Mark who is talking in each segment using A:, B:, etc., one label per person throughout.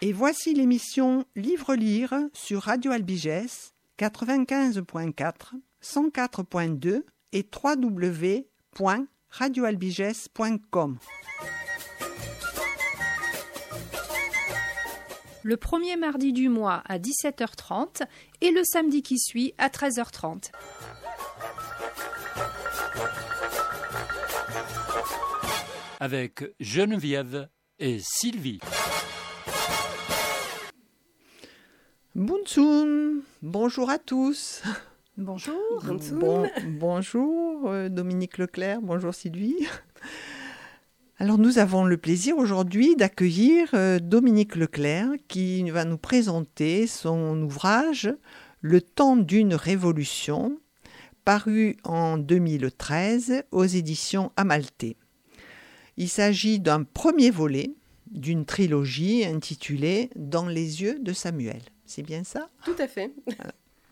A: Et voici l'émission Livre-Lire sur Radio Albigès, 95.4, 104.2 et www.radioalbigès.com.
B: Le premier mardi du mois à 17h30 et le samedi qui suit à 13h30.
C: Avec Geneviève et Sylvie.
A: Bunsun, bonjour à tous.
B: Bonjour.
A: Bonjour Dominique Leclerc, bonjour Sylvie. Alors nous avons le plaisir aujourd'hui d'accueillir Dominique Leclerc qui va nous présenter son ouvrage « Le temps d'une révolution » paru en 2013 aux éditions Amalthée. Il s'agit d'un premier volet d'une trilogie intitulée « Dans les yeux de Samuel ». C'est bien ça ?
D: Tout à fait.
A: Voilà.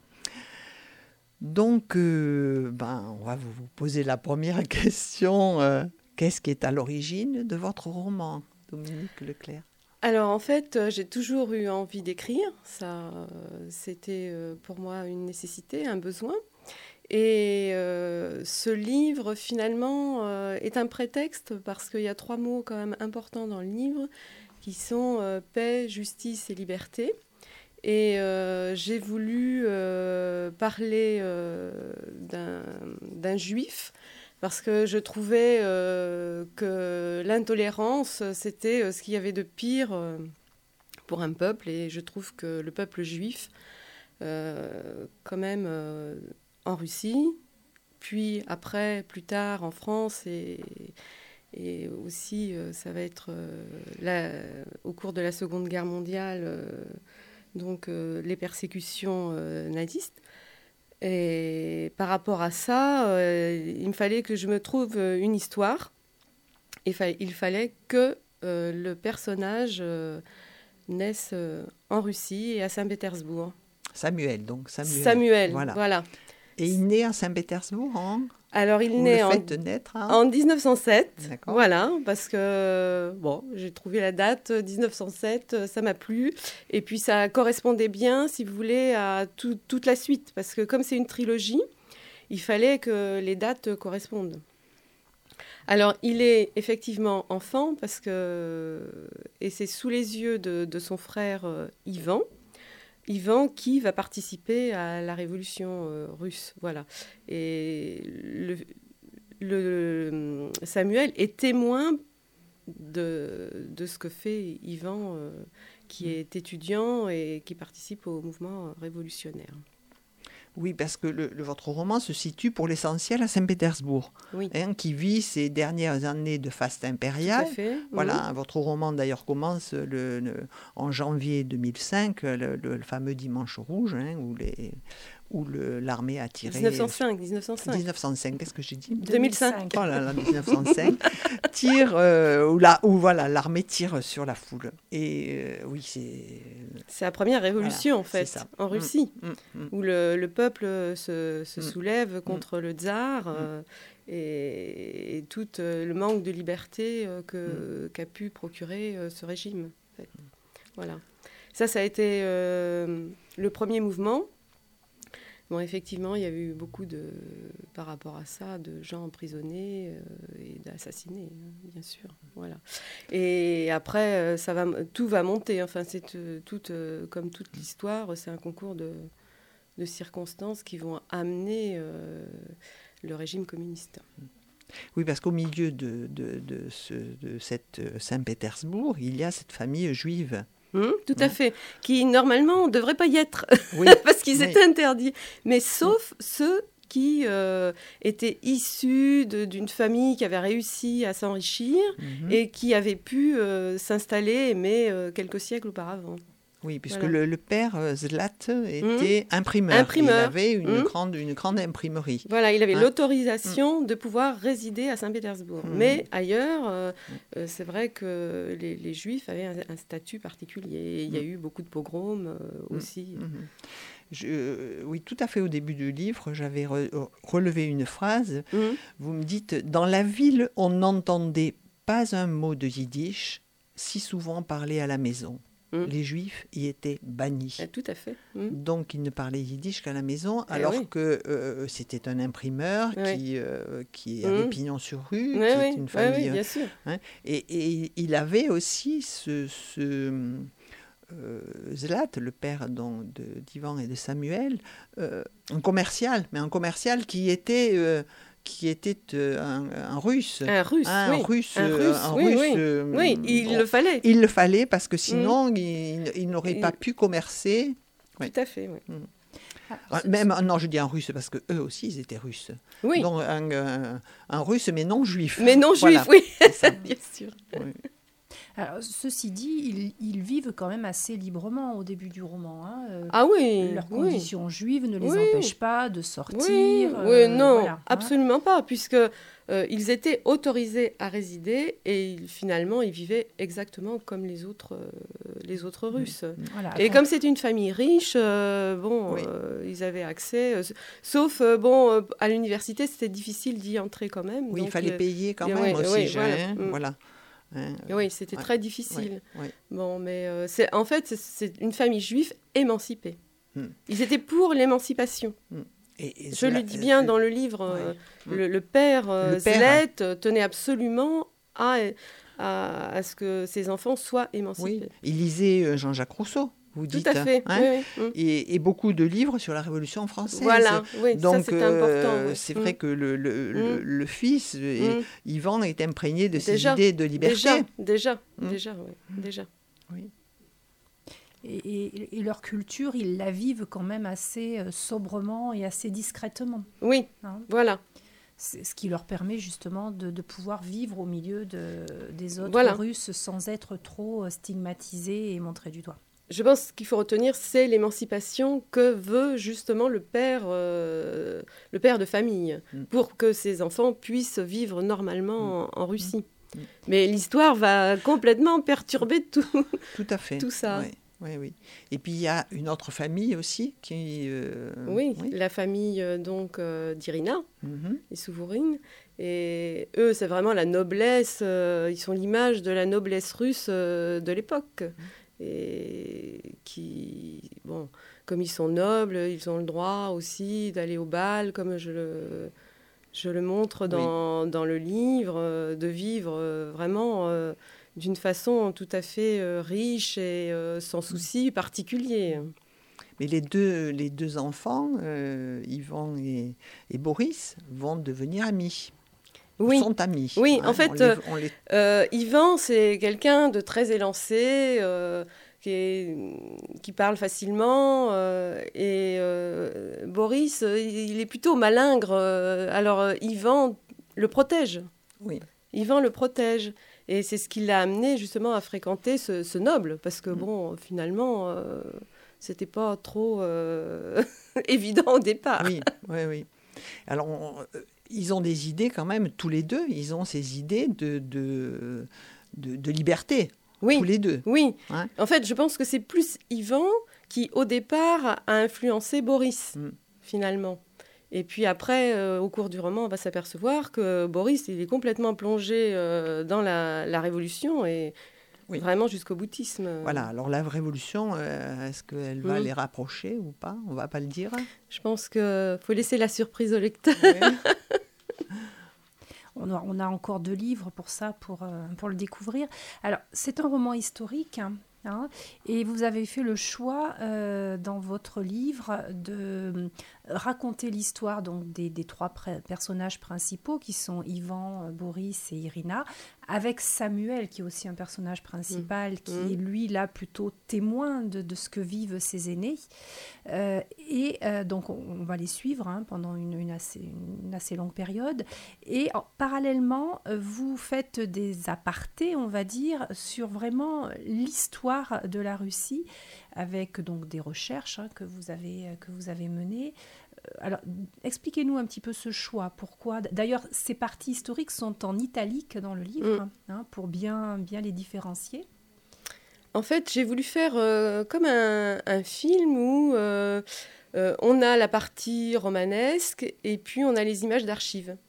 A: Donc, on va vous poser la première question. Qu'est-ce qui est à l'origine de votre roman, Dominique Leclerc ?
D: Alors, en fait, j'ai toujours eu envie d'écrire. Ça, c'était pour moi une nécessité, un besoin. Et ce livre, finalement, est un prétexte parce qu'il y a 3 mots quand même importants dans le livre qui sont paix, justice et liberté. Et j'ai voulu parler d'un juif parce que je trouvais que l'intolérance, c'était ce qu'il y avait de pire pour un peuple. Et je trouve que le peuple juif, quand même, en Russie, puis après, plus tard, en France et aussi, ça va être au cours de la Seconde Guerre mondiale... donc les persécutions nazistes. Et par rapport à ça, il me fallait que je me trouve une histoire. Il fallait que le personnage naisse en Russie et à Saint-Pétersbourg.
A: Samuel.
D: Samuel, voilà.
A: Et il naît à Saint-Pétersbourg, hein ?
D: Alors, il naît en 1907,
A: D'accord.
D: Voilà, parce que, j'ai trouvé la date 1907, ça m'a plu, et puis ça correspondait bien, si vous voulez, à toute la suite, parce que comme c'est une trilogie, il fallait que les dates correspondent. Alors, il est effectivement enfant, et c'est sous les yeux de son frère Ivan qui va participer à la révolution russe, voilà. Et le Samuel est témoin de ce que fait Ivan, qui est étudiant et qui participe au mouvement révolutionnaire.
A: Oui, parce que votre roman se situe pour l'essentiel à Saint-Pétersbourg,
D: oui.
A: Qui vit ses dernières années de faste impériale.
D: Tout à fait.
A: Voilà, votre roman d'ailleurs commence en janvier 2005, le fameux Dimanche rouge, où l'armée a tiré... 1905, qu'est-ce que j'ai dit ?
D: 2005.
A: Oh là là, 1905. L'armée tire sur la foule. Et oui,
D: c'est la première révolution,
A: voilà,
D: en fait, en Russie, où le peuple se soulève contre le tsar et tout le manque de liberté qu'a pu procurer ce régime. En fait. Voilà. Ça a été le premier mouvement. Bon, effectivement, il y a eu beaucoup par rapport à ça, de gens emprisonnés et d'assassinés, bien sûr. Voilà. Et après, tout va monter. Enfin, c'est comme toute l'histoire, c'est un concours de circonstances qui vont amener le régime communiste.
A: Oui, parce qu'au milieu de cette Saint-Pétersbourg, il y a cette famille juive.
D: Tout à fait, qui normalement ne devrait pas y être,
A: oui.
D: parce qu'ils étaient interdits, mais sauf ceux qui étaient issus d'une famille qui avait réussi à s'enrichir et qui avait pu s'installer, mais quelques siècles auparavant.
A: Oui, puisque le père Zlat était imprimeur. Il avait une grande imprimerie.
D: Voilà, il avait l'autorisation de pouvoir résider à Saint-Pétersbourg. Mais ailleurs, c'est vrai que les Juifs avaient un statut particulier. Il y a eu beaucoup de pogroms aussi.
A: Oui, tout à fait au début du livre, j'avais relevé une phrase. Vous me dites « Dans la ville, on n'entendait pas un mot de yiddish, si souvent parlé à la maison ». les Juifs y étaient bannis.
D: Tout à fait.
A: Donc, ils ne parlaient yiddish qu'à la maison, alors que c'était un imprimeur qui avait pignon sur rue, qui était une famille.
D: bien sûr.
A: Et il avait aussi Zlat, le père d'Ivan et de Samuel, un commercial qui était un russe.
D: Un russe,
A: oui,
D: le fallait.
A: Il le fallait parce que sinon, il n'aurait pas pu commercer.
D: Tout à fait, oui.
A: Non, je dis un russe parce qu'eux aussi, ils étaient russes.
D: Oui.
A: Donc, un russe, mais non juif.
D: Mais non juif, oui, bien sûr.
A: Oui.
B: Alors, ceci dit, ils vivent quand même assez librement au début du roman. Leurs conditions juives ne les empêchent pas de sortir.
D: Non, absolument pas, puisque ils étaient autorisés à résider et finalement ils vivaient exactement comme les autres Russes.
B: Voilà,
D: et comme c'est une famille riche, ils avaient accès. Sauf à l'université, c'était difficile d'y entrer quand même.
A: Oui,
D: donc,
A: il fallait payer quand même aussi. Voilà.
D: Oui, c'était très difficile. Bon, mais c'est une famille juive émancipée. Ils étaient pour l'émancipation. Je le dis bien dans le livre. Le père Zlet tenait absolument à ce que ses enfants soient émancipés.
A: Oui, il lisait Jean-Jacques Rousseau. Vous dites,
D: tout à fait.
A: Et beaucoup de livres sur la Révolution française.
D: Voilà,
A: donc
D: ça c'est important.
A: C'est vrai que le fils, Yvan, est imprégné de ces idées de liberté.
D: Déjà.
A: Oui.
B: Et leur culture, ils la vivent quand même assez sobrement et assez discrètement.
D: Oui, voilà.
B: C'est ce qui leur permet justement de pouvoir vivre au milieu des autres Russes sans être trop stigmatisés et montrés du doigt.
D: Je pense qu'il faut retenir, c'est l'émancipation que veut justement le père de famille, pour que ses enfants puissent vivre normalement en Russie. Mais l'histoire va complètement perturber tout ça.
A: Oui. Et puis il y a une autre famille aussi qui...
D: la famille d'Irina, les Souvourines. Et eux, c'est vraiment la noblesse, ils sont l'image de la noblesse russe de l'époque. Et comme ils sont nobles, ils ont le droit aussi d'aller au bal, comme je le montre dans le livre, de vivre vraiment d'une façon tout à fait riche et sans souci particulier.
A: Mais les deux enfants, Yvan et Boris, vont devenir amis. Sont amis.
D: Oui, en fait, Yvan, c'est quelqu'un de très élancé, qui parle facilement, et Boris, il est plutôt malingre. Alors, Yvan le protège.
A: Oui.
D: Yvan le protège. Et c'est ce qui l'a amené justement à fréquenter ce noble, parce que finalement, c'était pas trop évident au départ.
A: Oui. Alors, ils ont des idées quand même, tous les deux, ils ont ces idées de liberté, tous les deux.
D: Oui, en fait, je pense que c'est plus Yvan qui, au départ, a influencé Boris, finalement. Et puis après, au cours du roman, on va s'apercevoir que Boris, il est complètement plongé dans la Révolution et vraiment jusqu'au bouddhisme.
A: Voilà, alors la Révolution, est-ce qu'elle va les rapprocher ou pas ? On ne va pas le dire.
D: Je pense qu'il faut laisser la surprise au lecteur.
B: On a encore 2 livres pour ça, pour le découvrir. Alors, c'est un roman historique, et vous avez fait le choix dans votre livre de raconter l'histoire donc, des 3 personnages principaux qui sont Yvan, Boris et Irina, avec Samuel qui est aussi un personnage principal qui est lui là plutôt témoin de ce que vivent ses aînés. Donc on va les suivre pendant une assez longue période. Et parallèlement, vous faites des apartés, on va dire, sur vraiment l'histoire de la Russie, avec donc des recherches que vous avez menées. Alors, expliquez-nous un petit peu ce choix. Pourquoi ? D'ailleurs, ces parties historiques sont en italique dans le livre, pour bien les différencier.
D: En fait, j'ai voulu faire comme un film où on a la partie romanesque et puis on a les images d'archives.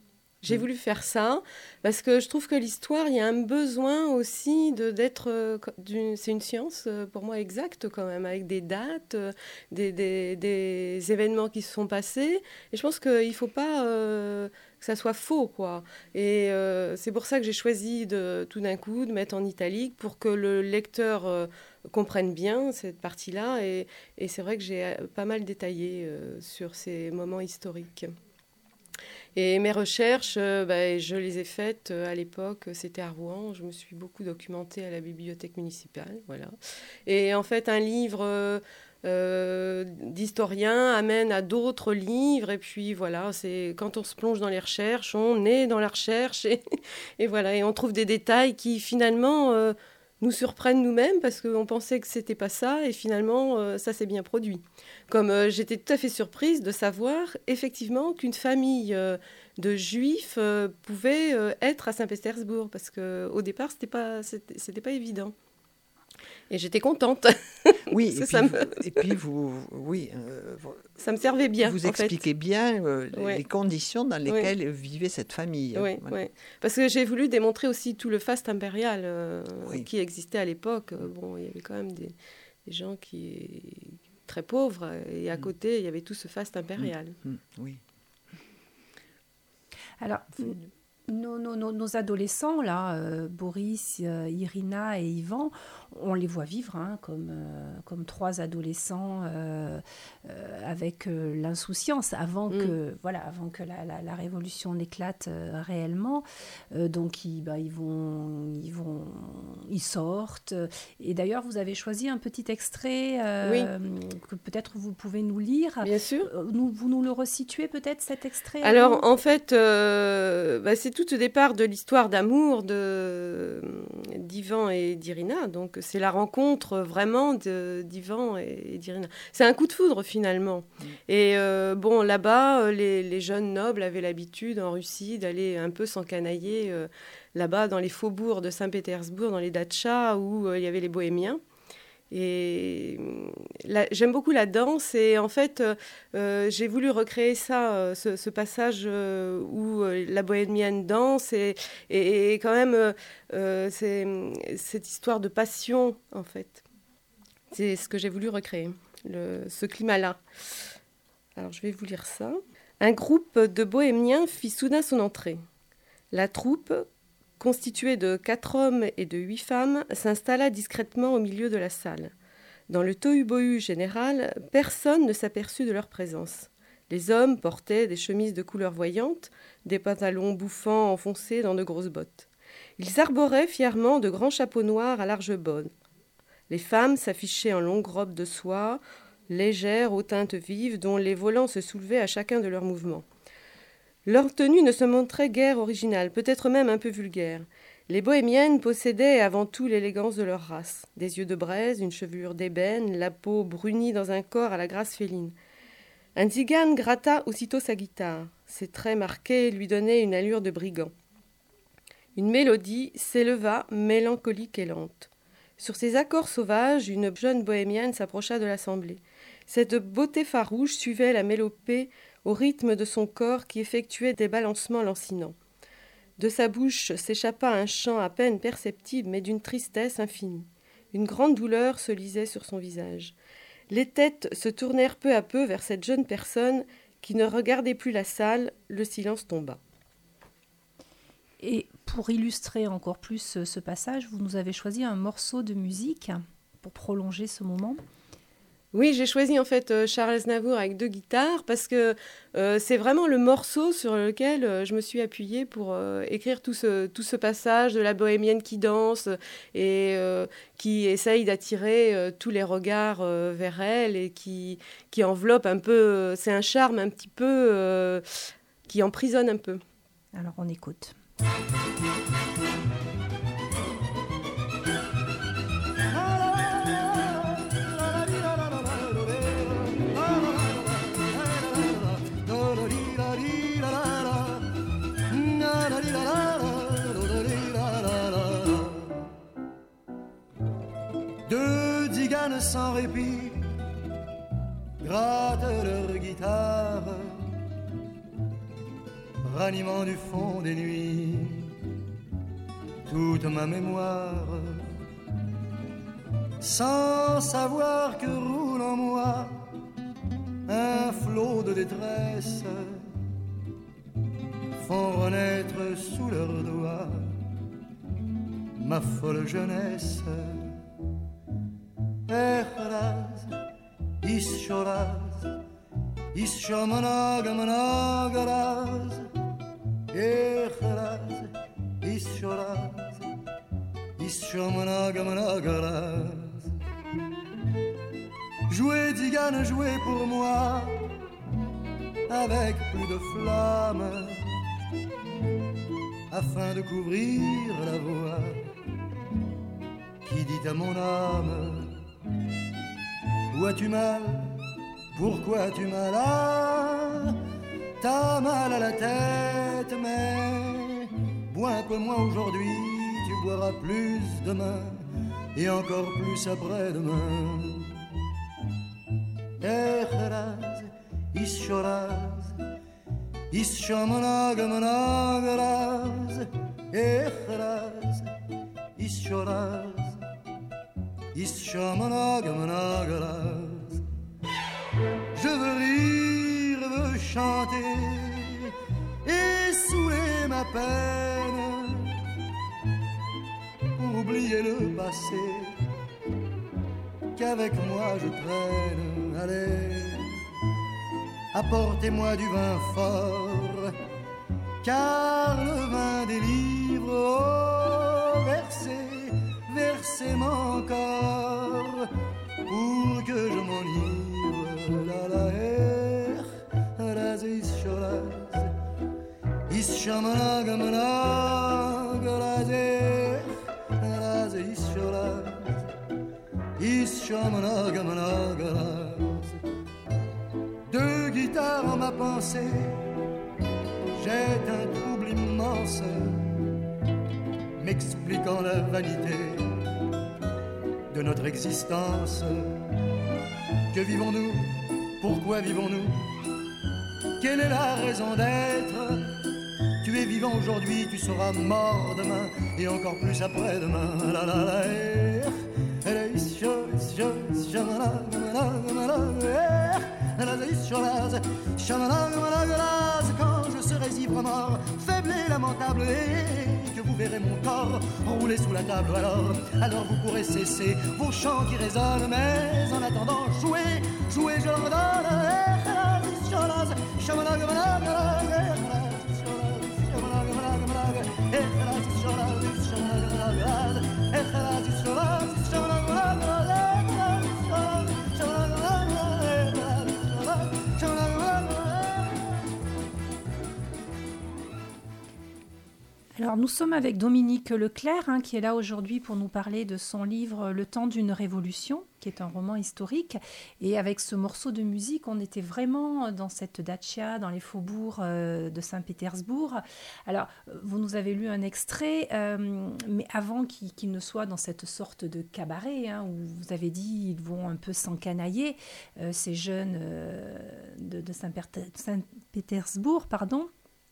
D: J'ai voulu faire ça parce que je trouve que l'histoire, il y a un besoin aussi d'être... c'est une science, pour moi, exacte quand même, avec des dates, des événements qui se sont passés. Et je pense qu'il ne faut pas que ça soit faux, quoi. Et c'est pour ça que j'ai choisi tout d'un coup de mettre en italique pour que le lecteur comprenne bien cette partie-là. Et c'est vrai que j'ai pas mal détaillé sur ces moments historiques. Et mes recherches, je les ai faites à l'époque, c'était à Rouen. Je me suis beaucoup documentée à la bibliothèque municipale. Voilà. Et en fait, un livre d'historien amène à d'autres livres. Et puis voilà, c'est quand on se plonge dans les recherches, on est dans la recherche. Et voilà, et on trouve des détails qui finalement nous surprennent nous-mêmes parce qu'on pensait que c'était pas ça. Et finalement, ça s'est bien produit. Comme j'étais tout à fait surprise de savoir effectivement qu'une famille de juifs pouvait être à Saint-Pétersbourg, parce qu'au départ, c'était pas évident. Et j'étais contente.
A: Oui,
D: et
A: puis vous, oui,
D: ça me servait bien.
A: Vous expliquez bien
D: ouais.
A: les conditions dans lesquelles vivait cette famille.
D: Oui,
A: voilà.
D: ouais. Parce que j'ai voulu démontrer aussi tout le faste impérial qui existait à l'époque. Bon, il y avait quand même des gens qui très pauvres, et à côté, il y avait tout ce faste impérial.
A: Oui.
B: Alors, nos adolescents, là, Boris, Irina et Ivan, on les voit vivre comme trois adolescents avec l'insouciance avant que la révolution n'éclate réellement. Donc ils sortent. Et d'ailleurs, vous avez choisi un petit extrait que peut-être vous pouvez nous lire.
D: Bien sûr.
B: Vous nous le resituez peut-être, cet extrait?
D: Alors en fait, c'est tout au départ de l'histoire d'amour d'Ivan et d'Irina. Donc c'est la rencontre vraiment d'Ivan et d'Irina. C'est un coup de foudre finalement. Et là-bas, les jeunes nobles avaient l'habitude en Russie d'aller un peu s'encanailler là-bas dans les faubourgs de Saint-Pétersbourg, dans les datchas où il y avait les bohémiens. Et j'aime beaucoup la danse, et en fait j'ai voulu recréer ça, ce passage où la bohémienne danse, et quand même c'est cette histoire de passion, en fait. C'est ce que j'ai voulu recréer, ce climat-là. Alors je vais vous lire ça. Un groupe de bohémiens fit soudain son entrée. La troupe, constituée de 4 hommes et de 8 femmes, s'installa discrètement au milieu de la salle. Dans le tohu-bohu général, personne ne s'aperçut de leur présence. Les hommes portaient des chemises de couleur voyante, des pantalons bouffants enfoncés dans de grosses bottes. Ils arboraient fièrement de grands chapeaux noirs à larges bords. Les femmes s'affichaient en longues robes de soie, légères aux teintes vives, dont les volants se soulevaient à chacun de leurs mouvements. Leur tenue ne se montrait guère originale, peut-être même un peu vulgaire. Les bohémiennes possédaient avant tout l'élégance de leur race. Des yeux de braise, une chevelure d'ébène, la peau brunie dans un corps à la grâce féline. Un tzigane gratta aussitôt sa guitare. Ses traits marqués lui donnaient une allure de brigand. Une mélodie s'éleva, mélancolique et lente. Sur ces accords sauvages, une jeune bohémienne s'approcha de l'assemblée. Cette beauté farouche suivait la mélopée au rythme de son corps qui effectuait des balancements lancinants. De sa bouche s'échappa un chant à peine perceptible, mais d'une tristesse infinie. Une grande douleur se lisait sur son visage. Les têtes se tournèrent peu à peu vers cette jeune personne qui ne regardait plus la salle. Le silence tomba.
B: Et pour illustrer encore plus ce passage, vous nous avez choisi un morceau de musique pour prolonger ce moment.
D: Oui, j'ai choisi en fait Charles Aznavour avec 2 guitares parce que c'est vraiment le morceau sur lequel je me suis appuyée pour écrire tout ce passage de la bohémienne qui danse et qui essaye d'attirer tous les regards vers elle et qui enveloppe un peu, c'est un charme un petit peu qui emprisonne un peu.
B: Alors on écoute.
E: Deux tziganes sans répit grattent leur guitare, ranimant du fond des nuits toute ma mémoire, sans savoir que roule en moi un flot de détresse, font renaître sous leurs doigts ma folle jeunesse. Echraz, ischoraz, ischomanagamanagaraz, echraz, ischoraz, ischomanagamanagaraz. Jouez, Tzigane, jouez pour moi, avec plus de flamme, afin de couvrir la voix qui dit à mon âme: où as-tu mal? Pourquoi as-tu mal? Ah, t'as mal à la tête, mais bois un peu moins aujourd'hui, tu boiras plus demain, et encore plus après-demain. Echraz, ischoraz, ischomanagamanagaraz, echraz, ischoraz, ischomanagamanagaraz. Je veux rire, veux chanter et saouler ma peine pour oublier le passé qu'avec moi je traîne. Allez, apportez-moi du vin fort, car le vin délivre. Oh, versez, versez-moi encore pour que je m'enivre. La la raz ischoraz, ischamanagamanagaraz, raz ischoraz, ischamanagamanagaraz. Deux guitares en ma pensée, jette un trouble immense, m'expliquant la vanité de notre existence. Que vivons-nous? Pourquoi vivons-nous? Quelle est la raison d'être? Tu es vivant aujourd'hui, tu seras mort demain, et encore plus après-demain. La la la, quand je serai ivre mort, faible et lamentable, et que vous verrez mon corps rouler sous la table, alors vous pourrez cesser vos chants qui résonnent, mais en attendant, jouez, jouez, je leur donne.
B: Alors nous sommes avec Dominique Leclerc, qui est là aujourd'hui pour nous parler de son livre Le temps d'une révolution, qui est un roman historique. Et avec ce morceau de musique, on était vraiment dans cette dacha, dans les faubourgs de Saint-Pétersbourg. Alors, vous nous avez lu un extrait, mais avant qu'il ne soit dans cette sorte de cabaret, où vous avez dit ils vont un peu s'encanailler, ces jeunes de Saint-Pétersbourg, pardon.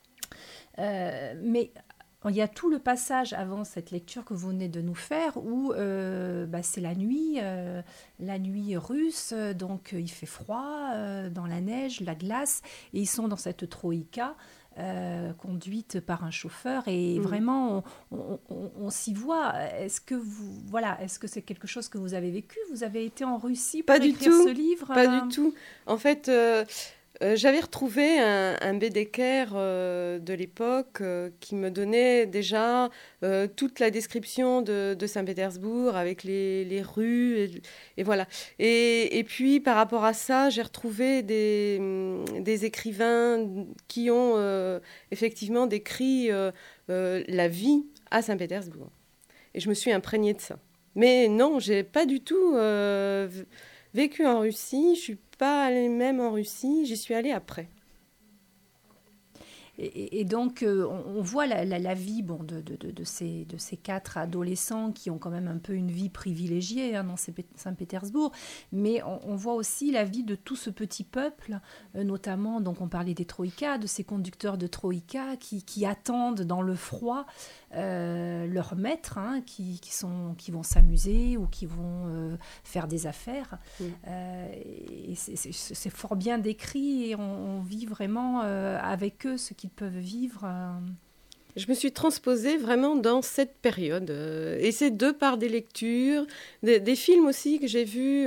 B: Mais il y a tout le passage avant cette lecture que vous venez de nous faire où c'est la nuit russe, donc il fait froid, dans la neige, la glace, et ils sont dans cette troïka conduite par un chauffeur, et vraiment on s'y voit. Est-ce que c'est quelque chose que vous avez vécu? Vous avez été en Russie pour écrire ce livre?
D: Pas du tout. En fait, j'avais retrouvé un Bédeker de l'époque qui me donnait déjà toute la description de Saint-Pétersbourg avec les rues et voilà. Et puis par rapport à ça, j'ai retrouvé des écrivains qui ont effectivement décrit la vie à Saint-Pétersbourg. Et je me suis imprégnée de ça. Mais non, j'ai pas du tout vécu en Russie. Je suis pas allée même en Russie, j'y suis allée après.
B: Et donc, on voit la vie de ces 4 adolescents qui ont quand même un peu une vie privilégiée dans Saint-Pétersbourg, mais on voit aussi la vie de tout ce petit peuple, notamment, donc on parlait des troïkas, de ces conducteurs de troïka qui attendent dans le froid leurs maîtres, qui vont s'amuser ou qui vont faire des affaires. Et c'est fort bien décrit et on vit vraiment avec eux ce qu'ils peuvent vivre.
D: Je me suis transposée vraiment dans cette période. Et c'est de par des lectures, des films aussi que j'ai vus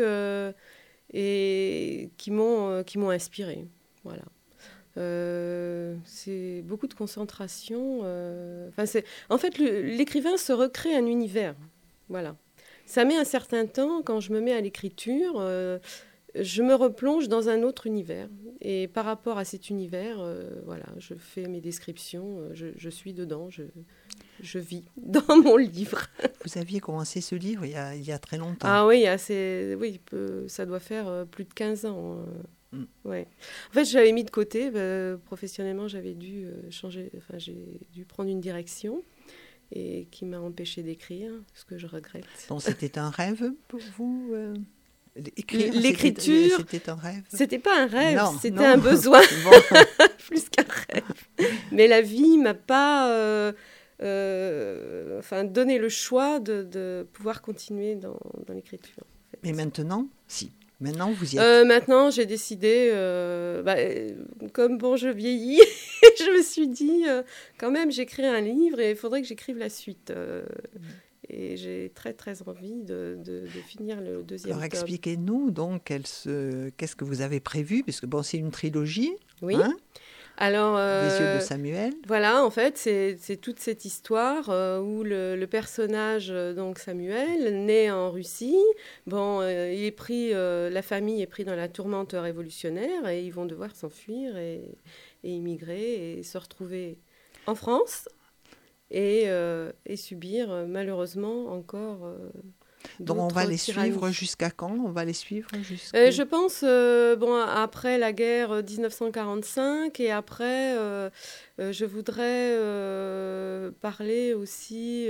D: et qui m'ont inspirée. Voilà. C'est beaucoup de concentration. En fait, l'écrivain se recrée un univers. Voilà. Ça met un certain temps, quand je me mets à l'écriture, je me replonge dans un autre univers. Et par rapport à cet univers, voilà, je fais mes descriptions, je suis dedans, je vis dans mon livre.
A: Vous aviez commencé ce livre il y a très longtemps.
D: Ah oui, ça doit faire plus de 15 ans. Ouais. En fait, j'avais mis de côté, professionnellement, j'avais dû changer, j'ai dû prendre une direction et qui m'a empêchée d'écrire, ce que je regrette.
A: Donc c'était un rêve pour vous écrire,
D: l'écriture,
A: c'était un rêve.
D: C'était pas un rêve,
A: non,
D: c'était
A: non.
D: un besoin, plus qu'un rêve. Mais la vie m'a pas donné le choix de pouvoir continuer dans l'écriture. En fait.
A: Mais maintenant, si. Maintenant, vous y êtes.
D: Maintenant, j'ai décidé, comme bon, je vieillis, je me suis dit, quand même, j'écris un livre et il faudrait que j'écrive la suite. Et j'ai très, très envie de finir le deuxième tome.
A: Alors, expliquez-nous donc qu'est-ce que vous avez prévu, puisque bon, c'est une trilogie.
D: Oui. Alors,
A: Les yeux de Samuel. Voilà,
D: en fait, c'est toute cette histoire où le personnage, donc Samuel, naît en Russie. Bon, il est pris, la famille est prise dans la tourmente révolutionnaire et ils vont devoir s'enfuir et immigrer et se retrouver en France et subir malheureusement encore.
A: Donc on va les suivre jusqu'à quand ? On va les suivre jusqu'à...
D: Je pense, après la guerre 1945 et après, je voudrais parler aussi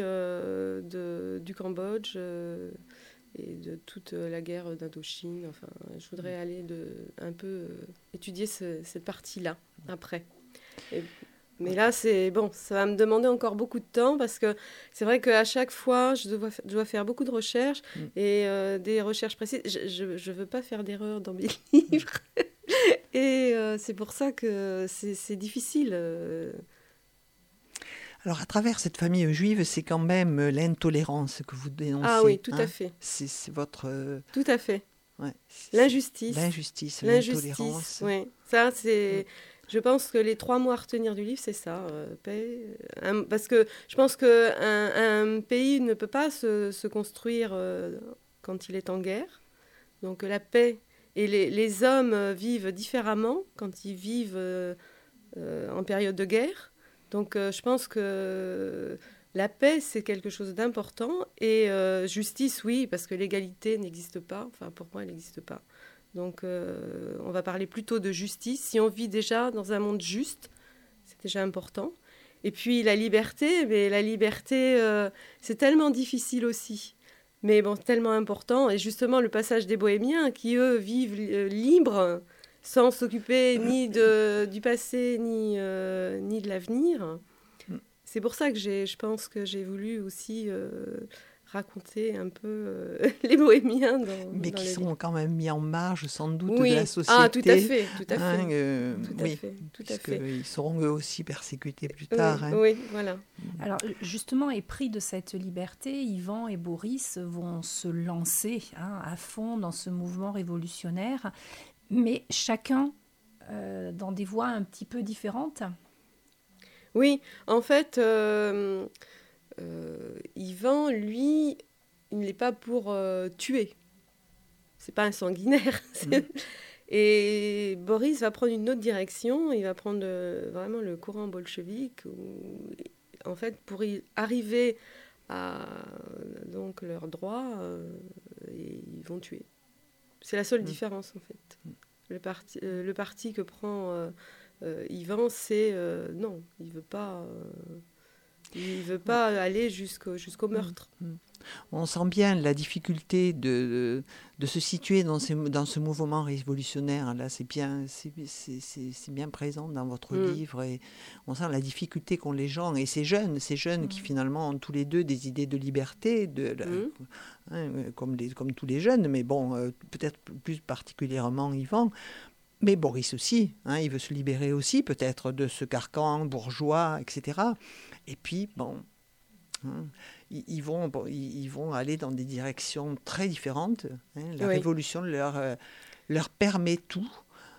D: du Cambodge et de toute la guerre d'Indochine. Enfin, je voudrais aller un peu étudier cette partie-là après. Mais là, ça va me demander encore beaucoup de temps parce que c'est vrai qu'à chaque fois, je dois faire beaucoup de recherches et des recherches précises. Je ne veux pas faire d'erreurs dans mes livres. Et c'est pour ça que c'est difficile.
A: Alors, à travers cette famille juive, c'est quand même l'intolérance que vous dénoncez.
D: Ah oui, tout à fait.
A: C'est votre...
D: Tout à fait.
A: Ouais,
D: L'injustice,
A: l'intolérance.
D: Oui, ça, c'est... Je pense que les 3 mots à retenir du livre, c'est ça, paix. Parce que je pense qu'un pays ne peut pas se construire quand il est en guerre. Donc la paix, et les hommes vivent différemment quand ils vivent en période de guerre. Donc je pense que la paix, c'est quelque chose d'important. Et justice, oui, parce que l'égalité n'existe pas. Enfin, pour moi, elle n'existe pas. Donc, on va parler plutôt de justice. Si on vit déjà dans un monde juste, c'est déjà important. Et puis, la liberté, c'est tellement difficile aussi. Mais bon, tellement important. Et justement, le passage des bohémiens qui, eux, vivent libres, sans s'occuper ni du passé, ni de l'avenir. C'est pour ça que je pense que j'ai voulu aussi... raconter un peu les bohémiens
A: mais qui sont quand même mis en marge sans doute
D: oui.
A: de la société.
D: Ah, tout à fait.
A: Tout à fait. Ils seront eux aussi persécutés plus tard.
D: Oui, voilà.
B: Alors justement, épris de cette liberté, Yvan et Boris vont se lancer à fond dans ce mouvement révolutionnaire, mais chacun dans des voies un petit peu différentes.
D: Oui, en fait... Yvan, lui, il n'est pas pour tuer. C'est pas un sanguinaire. Et Boris va prendre une autre direction. Il va prendre vraiment le courant bolchevique. En fait, pour y arriver à donc leurs droits, ils vont tuer. C'est la seule différence, en fait. Le parti que prend Yvan, c'est non, il veut pas aller jusqu'au meurtre.
A: On sent bien la difficulté de se situer dans ce mouvement révolutionnaire. Là, c'est bien présent dans votre livre. Et on sent la difficulté qu'ont les gens. Et ces jeunes qui finalement ont tous les deux des idées de liberté, comme tous les jeunes, mais bon, peut-être plus particulièrement Yvan. Mais Boris aussi, il veut se libérer aussi peut-être de ce carcan bourgeois, etc. Et puis, bon... Ils vont aller dans des directions très différentes. La révolution leur permet tout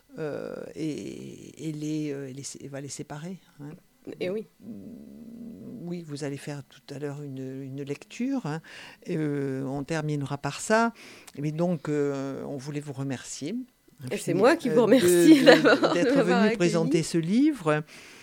A: et va les séparer.
D: Et oui.
A: Oui, vous allez faire tout à l'heure une lecture. On terminera par ça. Mais donc, on voulait vous remercier.
D: Et c'est moi qui vous remercie
A: d'être venu présenter ce livre.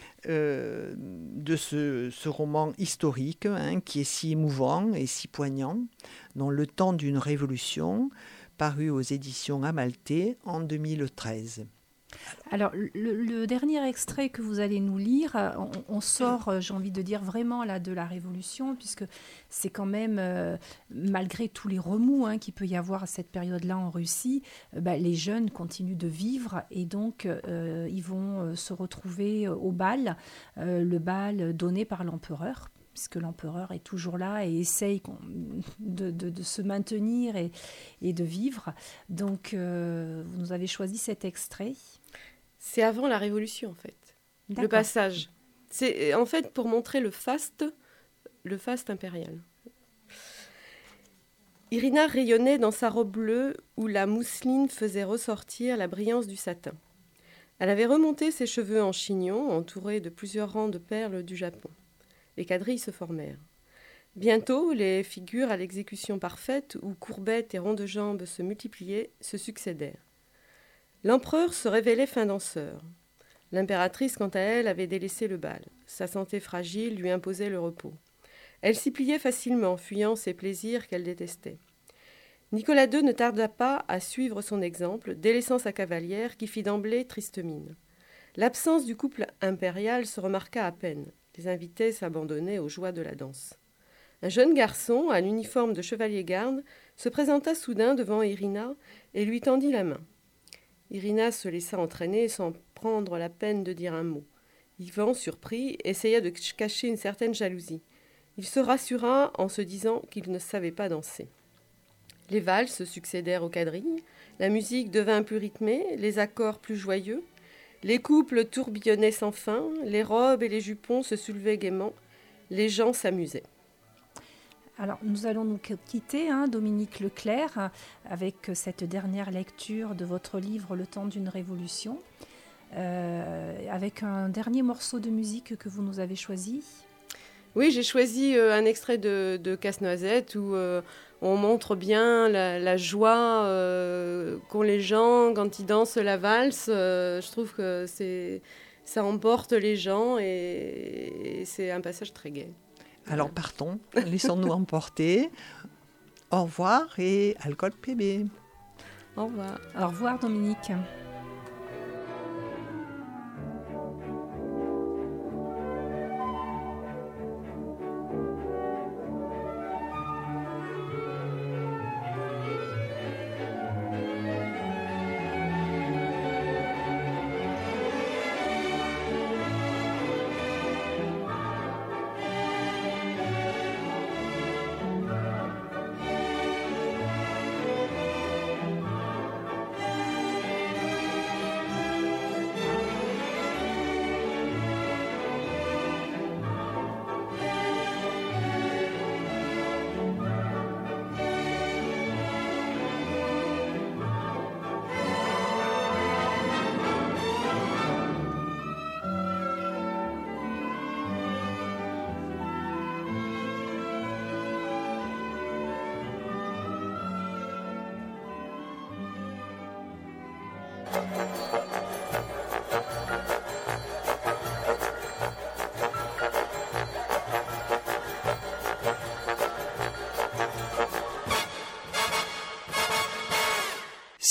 A: De ce roman historique qui est si émouvant et si poignant, dans Le temps d'une révolution, paru aux éditions Amalthée en 2013.
B: Alors, le dernier extrait que vous allez nous lire, on sort, j'ai envie de dire, vraiment là, de la Révolution, puisque c'est quand même, malgré tous les remous qu'il peut y avoir à cette période-là en Russie, les jeunes continuent de vivre et donc ils vont se retrouver au bal, le bal donné par l'empereur, puisque l'empereur est toujours là et essaye de se maintenir et de vivre. Donc, vous nous avez choisi cet extrait.
D: C'est avant la Révolution, en fait.
B: D'accord.
D: Le passage. C'est en fait pour montrer le faste impérial. Irina rayonnait dans sa robe bleue où la mousseline faisait ressortir la brillance du satin. Elle avait remonté ses cheveux en chignon, entourés de plusieurs rangs de perles du Japon. Les quadrilles se formèrent. Bientôt, les figures à l'exécution parfaite, où courbettes et ronds de jambes se multipliaient, se succédèrent. L'empereur se révélait fin danseur. L'impératrice, quant à elle, avait délaissé le bal. Sa santé fragile lui imposait le repos. Elle s'y pliait facilement, fuyant ces plaisirs qu'elle détestait. Nicolas II ne tarda pas à suivre son exemple, délaissant sa cavalière, qui fit d'emblée triste mine. L'absence du couple impérial se remarqua à peine. Les invités s'abandonnaient aux joies de la danse. Un jeune garçon, à l'uniforme de chevalier-garde, se présenta soudain devant Irina et lui tendit la main. Irina se laissa entraîner sans prendre la peine de dire un mot. Yvan, surpris, essaya de cacher une certaine jalousie. Il se rassura en se disant qu'il ne savait pas danser. Les valses succédèrent aux quadrilles, la musique devint plus rythmée, les accords plus joyeux, les couples tourbillonnaient sans fin, les robes et les jupons se soulevaient gaiement, les gens s'amusaient.
B: Alors, nous allons nous quitter, Dominique Leclerc, avec cette dernière lecture de votre livre « Le temps d'une révolution », avec un dernier morceau de musique que vous nous avez choisi.
D: Oui, j'ai choisi un extrait de Casse-Noisette où on montre bien la joie qu'ont les gens quand ils dansent la valse. Je trouve que ça emporte les gens et c'est un passage très gai.
A: Alors partons, laissons-nous emporter. Au revoir et alcool PB.
D: Au revoir.
B: Au revoir Dominique.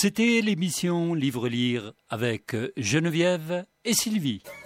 C: C'était l'émission Livre-Lire avec Geneviève et Sylvie.